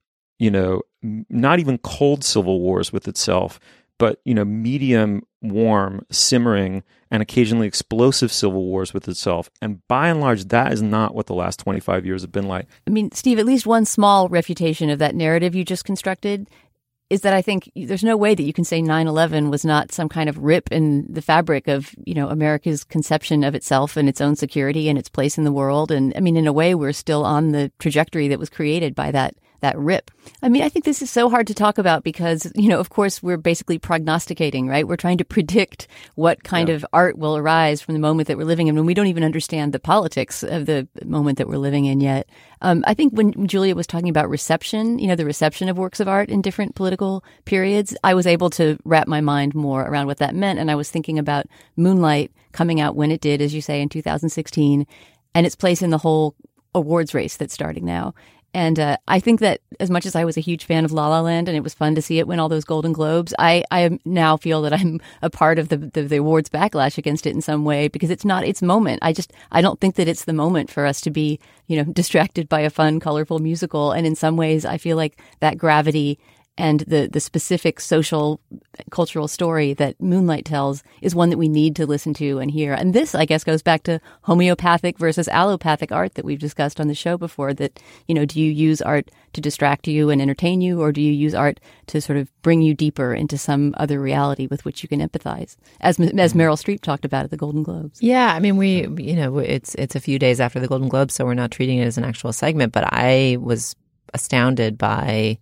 not even cold civil wars with itself, but, medium, warm, simmering, and occasionally explosive civil wars with itself. And by and large, that is not what the last 25 years have been like. I mean, Steve, at least one small refutation of that narrative you just constructed is that I think there's no way that you can say 9/11 was not some kind of rip in the fabric of, America's conception of itself and its own security and its place in the world. And I mean, in a way, we're still on the trajectory that was created by that rip. I mean, I think this is so hard to talk about because, of course, we're basically prognosticating, right? We're trying to predict what kind of art will arise from the moment that we're living in, and we don't even understand the politics of the moment that we're living in yet. I think when Julia was talking about reception, the reception of works of art in different political periods, I was able to wrap my mind more around what that meant. And I was thinking about Moonlight coming out when it did, as you say, in 2016, and its place in the whole awards race that's starting now. And I think that as much as I was a huge fan of La La Land and it was fun to see it win all those Golden Globes, I now feel that I'm a part of the awards backlash against it in some way because it's not its moment. I don't think that it's the moment for us to be, distracted by a fun, colorful musical. And in some ways, I feel like that gravity and the specific social, cultural story that Moonlight tells is one that we need to listen to and hear. And this, I guess, goes back to homeopathic versus allopathic art that we've discussed on the show before, that, do you use art to distract you and entertain you, or do you use art to sort of bring you deeper into some other reality with which you can empathize, as Meryl Streep talked about at the Golden Globes? Yeah, I mean, it's a few days after the Golden Globes, so we're not treating it as an actual segment, but I was astounded by...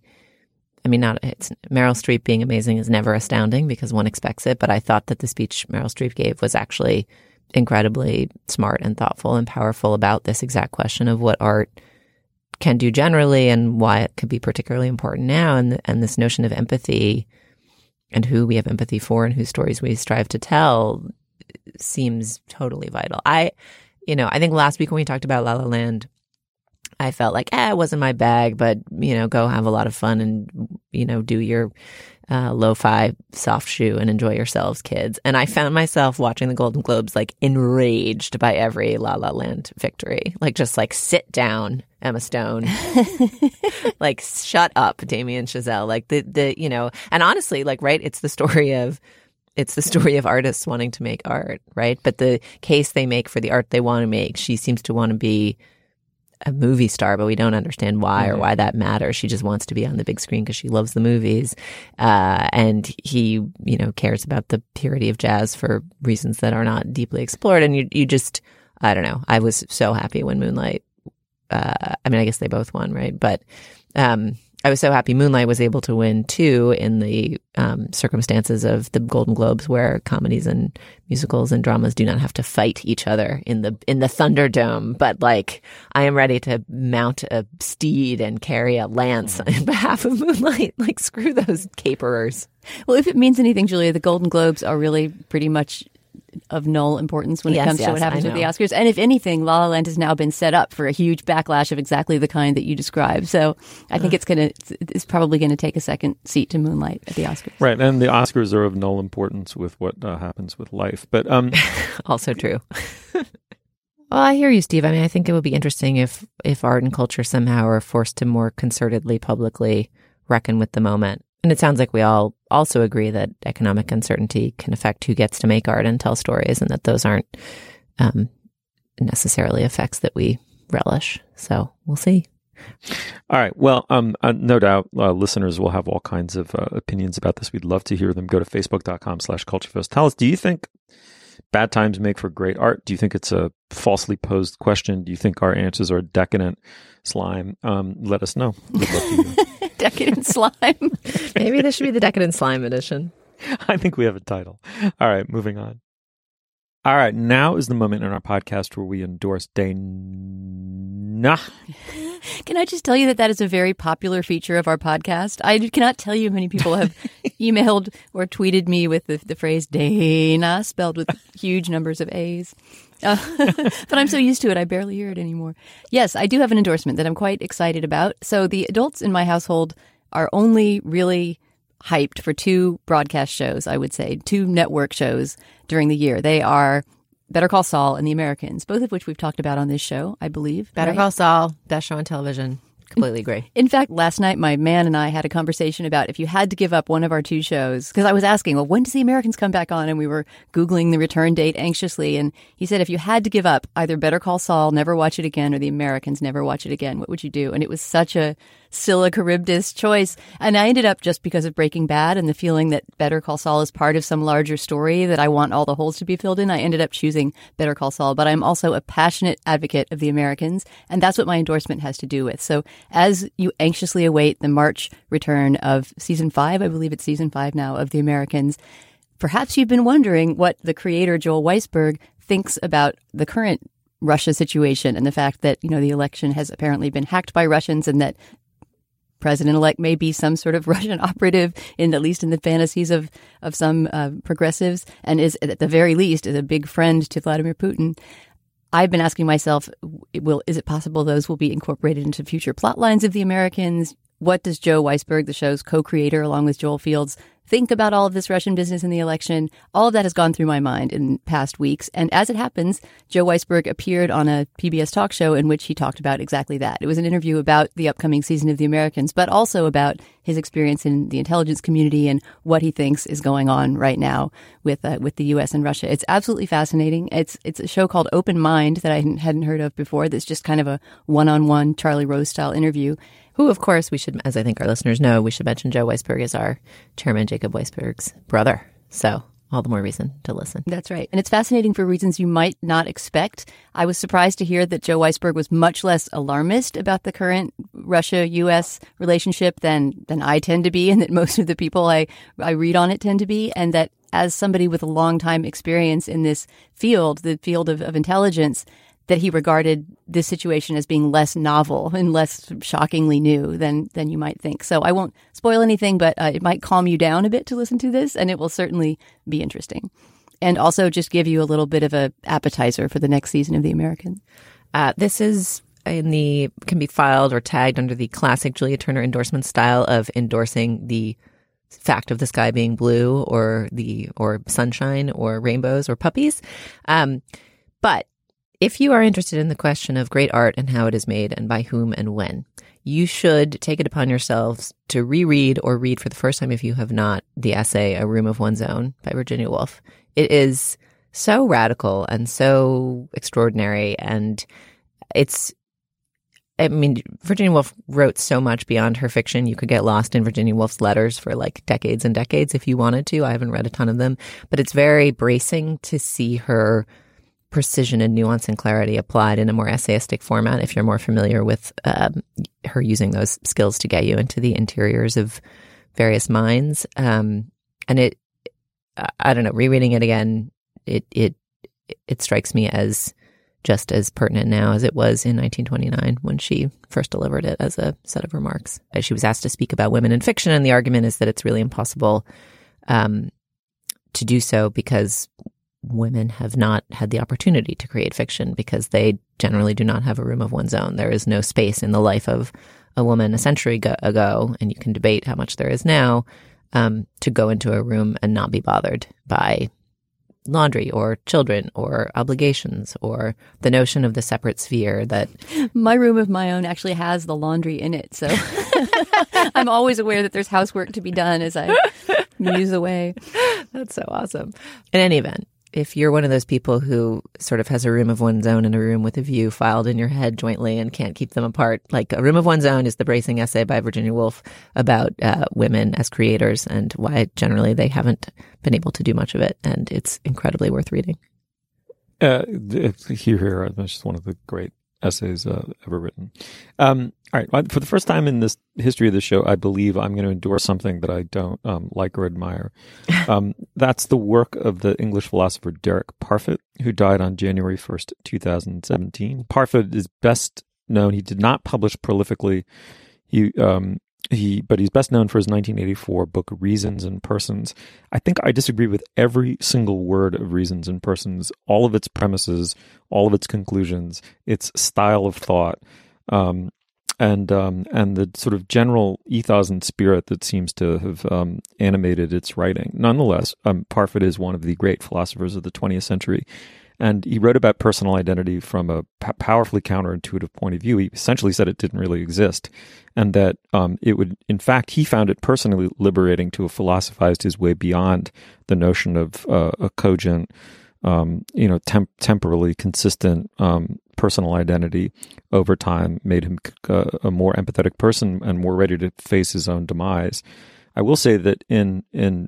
Meryl Streep being amazing is never astounding because one expects it, but I thought that the speech Meryl Streep gave was actually incredibly smart and thoughtful and powerful about this exact question of what art can do generally and why it could be particularly important now, and this notion of empathy and who we have empathy for and whose stories we strive to tell seems totally vital. I think last week when we talked about La La Land, I felt like, it wasn't my bag, but, go have a lot of fun and, do your lo-fi soft shoe and enjoy yourselves, kids. And I found myself watching the Golden Globes, enraged by every La La Land victory. Sit down, Emma Stone. Shut up, Damien Chazelle. and honestly, right, it's the story of artists wanting to make art, right? But the case they make for the art they want to make, she seems to want to be a movie star, but we don't understand why or why that matters. She just wants to be on the big screen because she loves the movies. And he, cares about the purity of jazz for reasons that are not deeply explored. And you just, I don't know. I was so happy when Moonlight, I guess they both won, right? But I was so happy Moonlight was able to win too in the circumstances of the Golden Globes, where comedies and musicals and dramas do not have to fight each other in the Thunderdome. But I am ready to mount a steed and carry a lance on behalf of Moonlight. Screw those caperers. Well, if it means anything, Julia, the Golden Globes are really pretty much of null importance when it Yes, comes to what yes, happens I with the know. Oscars. And if anything, La La Land has now been set up for a huge backlash of exactly the kind that you described. So I think it's probably going to take a second seat to Moonlight at the Oscars. Right, and the Oscars are of null importance with what happens with life. But Also true. Well, I hear you, Steve. I mean, I think it would be interesting if art and culture somehow are forced to more concertedly, publicly reckon with the moment. And it sounds like we all also agree that economic uncertainty can affect who gets to make art and tell stories, and that those aren't necessarily effects that we relish. So we'll see. all right, well, no doubt listeners will have all kinds of opinions about this. We'd love to hear them. Go to facebook.com/culturefest. Tell us, do you think bad times make for great art? Do you think it's a falsely posed question? Do you think our answers are decadent slime? Let us know. We'd love to hear. Decadent slime. Maybe this should be the Decadent Slime edition. I think we have a title. All right, moving on. All right, now is the moment in our podcast where we endorse Dana. Can I just tell you that is a very popular feature of our podcast? I cannot tell you how many people have emailed or tweeted me with the phrase Dana spelled with huge numbers of A's. But I'm so used to it, I barely hear it anymore. Yes, I do have an endorsement that I'm quite excited about. So the adults in my household are only really hyped for 2 broadcast shows, I would say, 2 network shows during the year. They are Better Call Saul and The Americans, both of which we've talked about on this show, I believe. Better right? Call Saul, best show on television. Completely agree. In fact, last night, my man and I had a conversation about if you had to give up one of our 2 shows, because I was asking, well, when does The Americans come back on? And we were Googling the return date anxiously. And he said, if you had to give up either Better Call Saul, never watch it again, or The Americans, never watch it again, what would you do? And it was such a Scylla Charybdis choice. And I ended up, just because of Breaking Bad and the feeling that Better Call Saul is part of some larger story that I want all the holes to be filled in, I ended up choosing Better Call Saul. But I'm also a passionate advocate of The Americans, and that's what my endorsement has to do with. So as you anxiously await the March return of season 5, I believe it's season 5 now, of The Americans, perhaps you've been wondering what the creator, Joel Weisberg, thinks about the current Russia situation and the fact that, the election has apparently been hacked by Russians and that President-elect may be some sort of Russian operative, at least in the fantasies of some progressives, and is, at the very least, is a big friend to Vladimir Putin. I've been asking myself, is it possible those will be incorporated into future plot lines of The Americans? What does Joe Weisberg, the show's co-creator, along with Joel Fields, think about all of this Russian business in the election? All of that has gone through my mind in past weeks. And as it happens, Joe Weisberg appeared on a PBS talk show in which he talked about exactly that. It was an interview about the upcoming season of The Americans, but also about his experience in the intelligence community and what he thinks is going on right now with the U.S. and Russia. It's absolutely fascinating. It's a show called Open Mind that I hadn't heard of before. That's just kind of a one-on-one Charlie Rose style interview. Who, of course, we should, as I think our listeners know, we should mention Joe Weisberg is our chairman, Jacob Weisberg's brother. So all the more reason to listen. That's right. And it's fascinating for reasons you might not expect. I was surprised to hear that Joe Weisberg was much less alarmist about the current Russia-U.S. relationship than I tend to be, and that most of the people I read on it tend to be, and that as somebody with a long time experience in this field, the field of intelligence, that he regarded this situation as being less novel and less shockingly new than you might think. So I won't spoil anything, but it might calm you down a bit to listen to this, and it will certainly be interesting. And also just give you a little bit of a appetizer for the next season of The Americans. This is can be filed or tagged under the classic Julia Turner endorsement style of endorsing the fact of the sky being blue or sunshine or rainbows or puppies. But if you are interested in the question of great art and how it is made and by whom and when, you should take it upon yourselves to reread or read for the first time, if you have not, the essay A Room of One's Own by Virginia Woolf. It is so radical and so extraordinary, and Virginia Woolf wrote so much beyond her fiction. You could get lost in Virginia Woolf's letters for like decades and decades if you wanted to. I haven't read a ton of them, but it's very bracing to see her precision and nuance and clarity applied in a more essayistic format if you're more familiar with her using those skills to get you into the interiors of various minds. And I don't know, rereading it again, it strikes me as just as pertinent now as it was in 1929 when she first delivered it as a set of remarks. She was asked to speak about women in fiction, and the argument is that it's really impossible to do so because women have not had the opportunity to create fiction because they generally do not have a room of one's own. There is no space in the life of a woman a century ago, and you can debate how much there is now, to go into a room and not be bothered by laundry or children or obligations or the notion of the separate sphere that... My room of my own actually has the laundry in it, so I'm always aware that there's housework to be done as I muse away. That's so awesome. In any event, if you're one of those people who sort of has a room of one's own and a room with a view filed in your head jointly and can't keep them apart, like A Room of One's Own is the bracing essay by Virginia Woolf about women as creators and why generally they haven't been able to do much of it. And it's incredibly worth reading. It's just one of the great essays ever written. All right. For the first time in this history of the show, I believe I'm going to endorse something that I don't like or admire. That's the work of the English philosopher Derek Parfit, who died on January 1st, 2017. Parfit is best known. He did not publish prolifically. But he's best known for his 1984 book, Reasons and Persons. I think I disagree with every single word of Reasons and Persons, all of its premises, all of its conclusions, its style of thought, and the sort of general ethos and spirit that seems to have animated its writing. Nonetheless, Parfit is one of the great philosophers of the 20th century. And he wrote about personal identity from a powerfully counterintuitive point of view. He essentially said it didn't really exist, and that it would, in fact, he found it personally liberating to have philosophized his way beyond the notion of a cogent, temporally consistent personal identity over time, made him a more empathetic person and more ready to face his own demise. I will say that in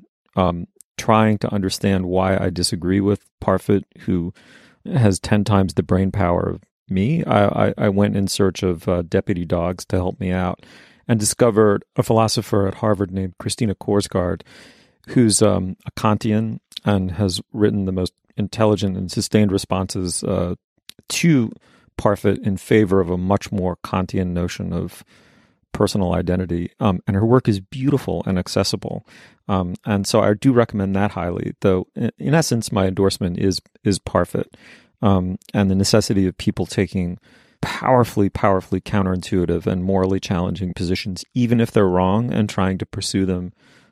trying to understand why I disagree with Parfit, who has 10 times the brain power of me, I went in search of deputy dogs to help me out and discovered a philosopher at Harvard named Christina Korsgaard, who's a Kantian and has written the most intelligent and sustained responses to Parfit in favor of a much more Kantian notion of personal identity. And her work is beautiful and accessible. And so I do recommend that highly, though in essence, my endorsement is Parfit, and the necessity of people taking powerfully counterintuitive and morally challenging positions, even if they're wrong, and trying to pursue them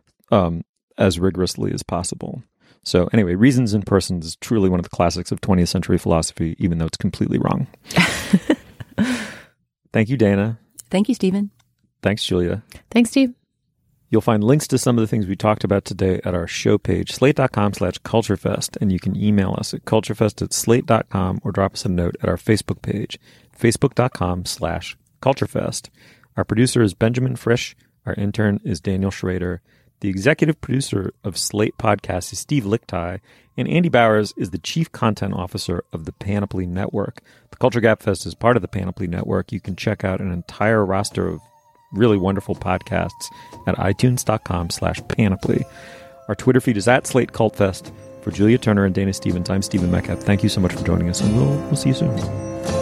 as rigorously as possible. So anyway, Reasons and Persons is truly one of the classics of 20th century philosophy, even though it's completely wrong. Thank you, Dana. Thank you, Stephen. Thanks, Julia. Thanks, Steve. You'll find links to some of the things we talked about today at our show page, slate.com/culturefest, and you can email us at culturefest@slate.com or drop us a note at our Facebook page, facebook.com/culturefest. Our producer is Benjamin Frisch. Our intern is Daniel Schrader. The executive producer of Slate Podcasts is Steve Lickteig, and Andy Bowers is the chief content officer of the Panoply Network. The Culture Gap Fest is part of the Panoply Network. You can check out an entire roster of really wonderful podcasts at itunes.com/panoply. Our Twitter feed is at Slate Cult Fest. For Julia Turner and Dana Stevens, I'm Stephen Metcalf. Thank you so much for joining us, and we'll see you soon.